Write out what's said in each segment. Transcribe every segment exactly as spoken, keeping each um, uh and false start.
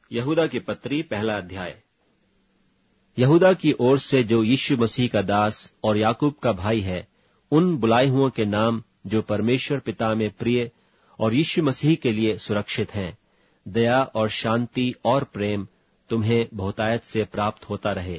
यहूदा की पत्री पहला अध्याय। यहूदा की ओर से जो यीशु मसीह का दास और याकूब का भाई है, उन बुलाए हुओं के नाम जो परमेश्वर पिता में प्रिय और यीशु मसीह के लिए सुरक्षित हैं, दया और शांति और प्रेम तुम्हें बहुतायत से प्राप्त होता रहे।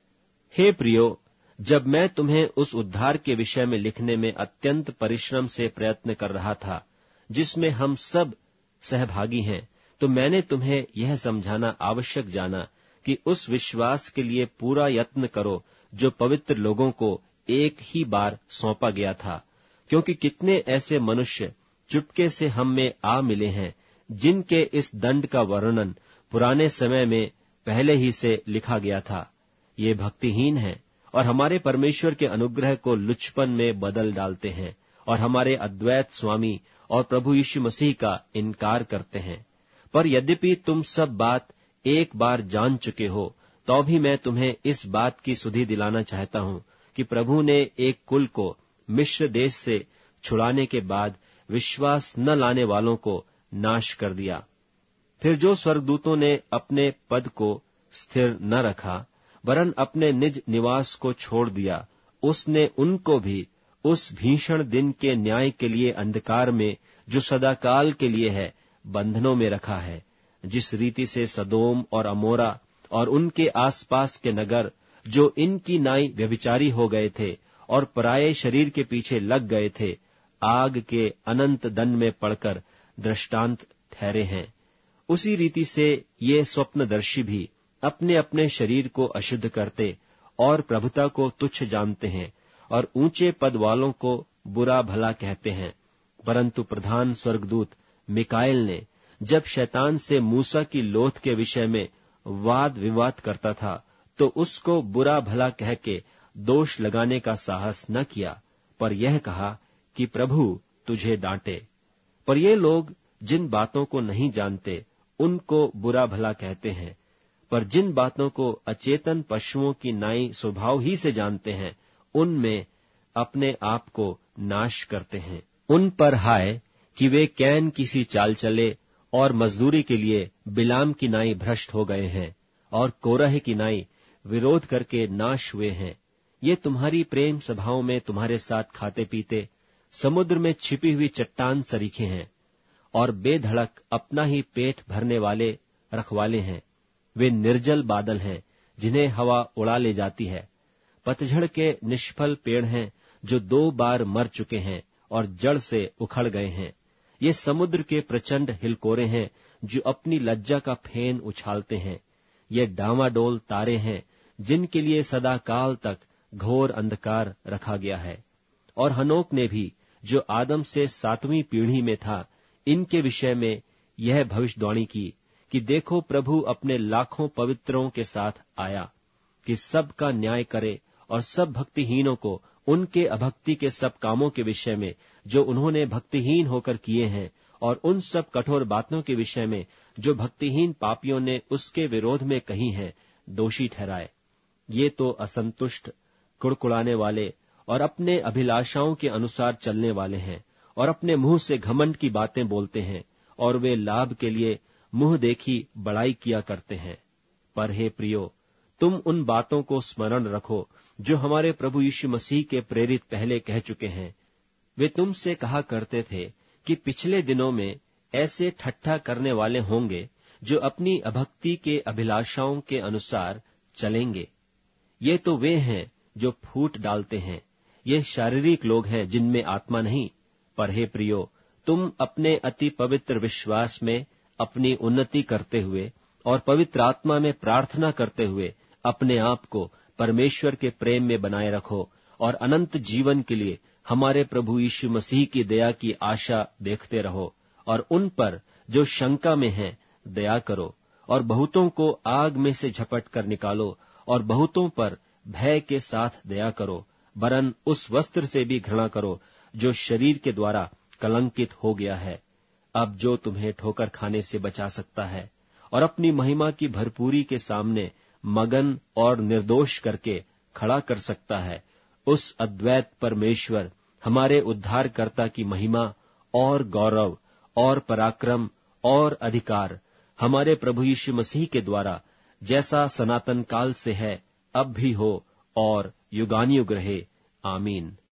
हे प्रियो, जब मैं तुम्हें उस उद्धार के विषय में लिखने में अत्यंत परिश्रम से प्रयत्न कर रहा था, जिसमें हम सब सहभागी हैं, तो मैंने तुम्हें यह समझाना आवश्यक जाना कि उस विश्वास के लिए पूरा यत्न करो जो पवित्र लोगों को एक ही बार सौंपा गया था, क्योंकि कितने ऐसे मनुष्य चुपके से हम में आ मिले हैं, जिनके इस दंड का वर्णन पुराने समय में पहले ही से लिखा गया था। ये भक्तिहीन हैं और हमारे परमेश्वर के अनुग्रह को लुचपन में बदल डालते हैं और हमारे अद्वैत स्वामी और प्रभु यीशु मसीह का इनकार करते हैं। पर यद्यपि तुम सब बात एक बार जान चुके हो, तो भी मैं तुम्हें इस बात की सुधि दिलाना चाहता हूं कि प्रभु ने एक कुल को मिस्र देश से छुड़ाने के बाद विश्वास न लाने वालों को नाश कर दिया। फिर जो स्वर्गदूतों ने अपने पद को स्थिर न रखा, वरन अपने निज निवास को छोड़ दिया, उसने उनको भी उस भीषण दिन के न्याय के लिए अंधकार में, जो सदाकाल के लिए है, बंधनों में रखा है। जिस रीति से सदोम और अमोरा और उनके आसपास के नगर, जो इनकी नाई व्यभिचारी हो गए थे और पराये शरीर के पीछे लग गए थे, आग के अनंत दंड में पड़कर दृष्टांत ठहरे हैं, उसी रीति से ये स्वप्नदर्शी भी अपने अपने शरीर को अशुद्ध करते और प्रभुता को तुच्छ जानते हैं और ऊंचे पद वालों को बुरा भला कहते हैं। परंतु प्रधान स्वर्गदूत मिकाएल ने जब शैतान से मूसा की लोथ के विषय में वाद विवाद करता था, तो उसको बुरा भला कह के दोष लगाने का साहस न किया, पर यह कहा कि प्रभु तुझे डांटे। पर ये लोग जिन बातों को नहीं जानते, उनको बुरा भला कहते हैं, पर जिन बातों को अचेतन पशुओं की नाई स्वभाव ही से जानते हैं, उनमें अपने आप को नाश करते हैं। उन पर हाय कि वे कैन की सी चाल चले और मजदूरी के लिए बिलाम की नाई भ्रष्ट हो गए हैं और कोरह की नाई विरोध करके नाश हुए हैं। ये तुम्हारी प्रेम सभाओं में तुम्हारे साथ खाते पीते समुद्र में छिपी हुई चट्टान सरीखे हैं और बेधड़क अपना ही पेट भरने वाले रखवाले हैं। वे निर्जल बादल हैं जिन्हें हवा उड़ा ले जाती है, पतझड़ के निष्फल पेड़ हैं जो दो बार मर चुके हैं और जड़ से उखड़ गए हैं। ये समुद्र के प्रचंड हिलकोरे हैं जो अपनी लज्जा का फेन उछालते हैं। ये डामाडोल तारे हैं जिनके लिए सदा काल तक घोर अंधकार रखा गया है। और हनोक ने भी, जो आदम से सातवीं पीढ़ी में था, इनके विषय में यह भविष्यवाणी की कि देखो, प्रभु अपने लाखों पवित्रों के साथ आया कि सबका न्याय करे और सब भक्तिहीनों को उनके अभक्ति के सब कामों के विषय में जो उन्होंने भक्तिहीन होकर किए हैं, और उन सब कठोर बातों के विषय में जो भक्तिहीन पापियों ने उसके विरोध में कही हैं, दोषी ठहराए। ये तो असंतुष्ट, कुड़कुड़ाने वाले और अपने अभिलाषाओं के अनुसार चलने वाले हैं और अपने मुंह से घमंड की बातें बोलते हैं, और वे लाभ के लिए मुंह देखी बड़ाई किया करते हैं। पर हे प्रियो, तुम उन बातों को स्मरण रखो जो हमारे प्रभु यीशु मसीह के प्रेरित पहले कह चुके हैं। वे तुमसे कहा करते थे कि पिछले दिनों में ऐसे ठट्ठा करने वाले होंगे जो अपनी अभक्ति के अभिलाषाओं के अनुसार चलेंगे। ये तो वे हैं जो फूट डालते हैं, ये शारीरिक लोग हैं जिनमें आत्मा नहीं। पर हे प्रियो, तुम अपने अति पवित्र विश्वास में अपनी उन्नति करते हुए और पवित्र आत्मा में प्रार्थना करते हुए अपने आप को परमेश्वर के प्रेम में बनाए रखो और अनंत जीवन के लिए हमारे प्रभु यीशु मसीह की दया की आशा देखते रहो। और उन पर जो शंका में हैं दया करो, और बहुतों को आग में से झपट कर निकालो, और बहुतों पर भय के साथ दया करो, वरन उस वस्त्र से भी घृणा करो जो शरीर के द्वारा कलंकित हो गया है। अब जो तुम्हें ठोकर खाने से बचा सकता है और अपनी महिमा की भरपूरी के सामने मगन और निर्दोष करके खड़ा कर सकता है, उस अद्वैत परमेश्वर हमारे उद्धारकर्ता की महिमा और गौरव और पराक्रम और अधिकार हमारे प्रभु यीशु मसीह के द्वारा जैसा सनातन काल से है, अब भी हो और युगानुयुग रहे। आमीन।